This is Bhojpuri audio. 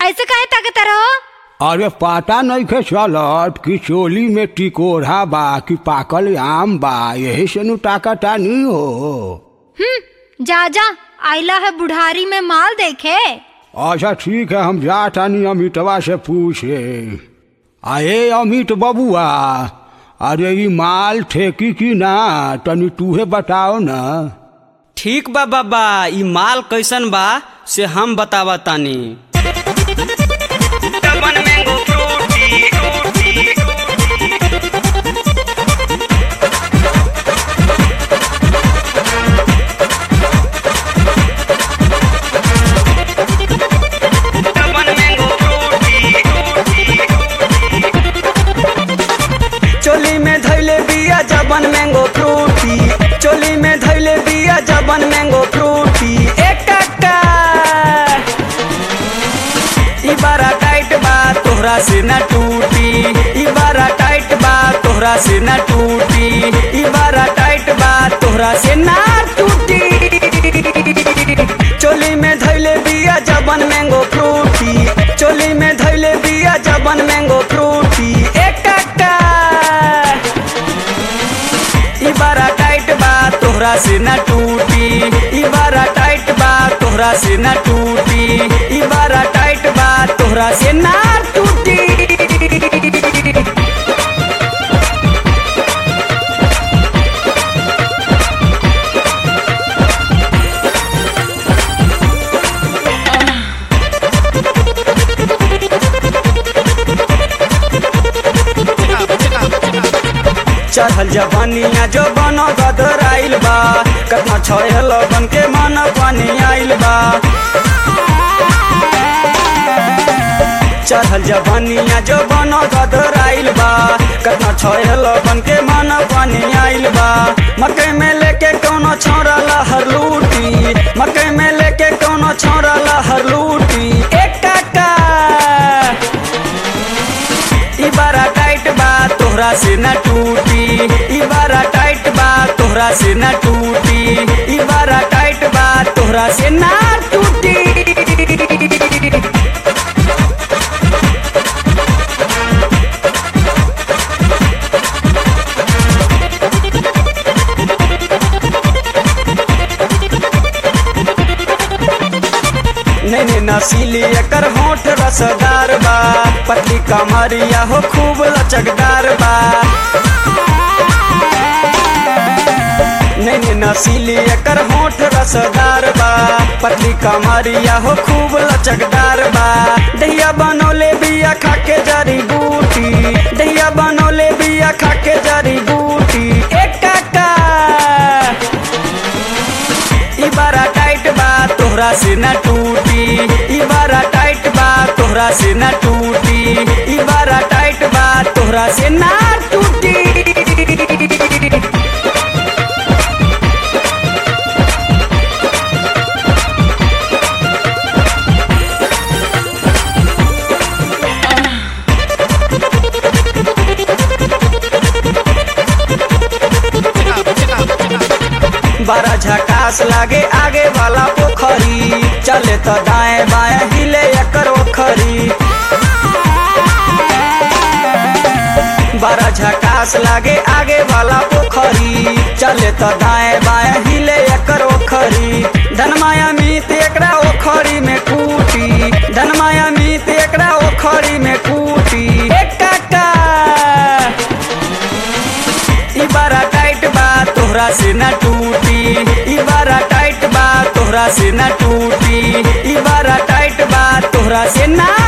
ऐसे काहे ताकत रहो? अरे पता नहीं के चलत कि चोली में टिकोरा बा कि पाकल आम बा, यही से नु ताकता नहीं हो। जा जा, आइला है बुढ़ारी में माल देखे। अच्छा ठीक है, हम जाता नहीं अमितवा से पूछे। आए अमित बबुआ, अरे ये माल ठेकी की ना, तनी तूहे बताओ ना। ठीक बा बाबा, ई माल कैसन बा से हम बतावा तानी। चोली में धैले बिया जबन मैंगो फ्रूटी, चोली में धैले बिया जबन मैंगो फ्रूटी। एक काका ई बारा टाइट बा तोहरा से न टूटी, ई बारा टाइट बा तोहरा से न टूटी, ई बारा टाइट बा तोहरा से न टूटी। चोली में धैले बिया जबन मैंगो फ्रूटी, चोली में धैले बिया जबन मैंगो फ्रूटी। एक काका ई बारा टाइट बा तोहरा से न टूटी, ई बारा टाइट बा तोहरा से न टूटी, ई बारा टाइट बा तोहरा से न टूटी। चढ़ल जवानिया जो बन गदराइल बा, कतना छल बन के मन पानी आइल बा। चढ़ल जवानिया जो बन गदराइल बा, कतना छल बन के मन पानी आइल बा। मकई में लेके कोनो छोरा लहर लूटी, मकई में लेके कोनो छोरा लहर लूटी। एक काका ई बारा टाइट बा तोहरा से न टूटी, ई बारा टाइट बा तोहरा से न टूटी, ई बारा टाइट बा तोहरा से न टूटी। नैने नसीली एकर होठ रसदार बा, पतली कमरिया हो खूब लचकदार बा। नैने नसीली एकर होठ रसदार बा, पतली कमरिया हो खूब लचकदार बा। दहिया बनोले बिया खाके जड़ी बूटी, दहिया बनोले बिया खाके जड़ी बूटी। एक काका ई बारा टाइट बा तोहरा से न टूटी, ई बारा टाइट बा तोहरा से न टूटी, ई बारा टाइट बा तोहरा से न टूटी। बारा झकास लागे आगे वाला पोखरी, चले तो दाएं बाएं हिले एकर ओखरी। बारा झकास लागे आगे वाला पोखरी, चले तो दाएं बाएं हिले एकर ओखरी। धनमाया मीत एकरा ओखरी में कूटी, धनमाया मीत एकरा ओखरी में कूटी। एक काका ई बारा टाइट बा तोहरा से न टूटी, ई बारा टाइट बा तोहरा से न टूटी, ई बारा टाइट बा तोहरा से न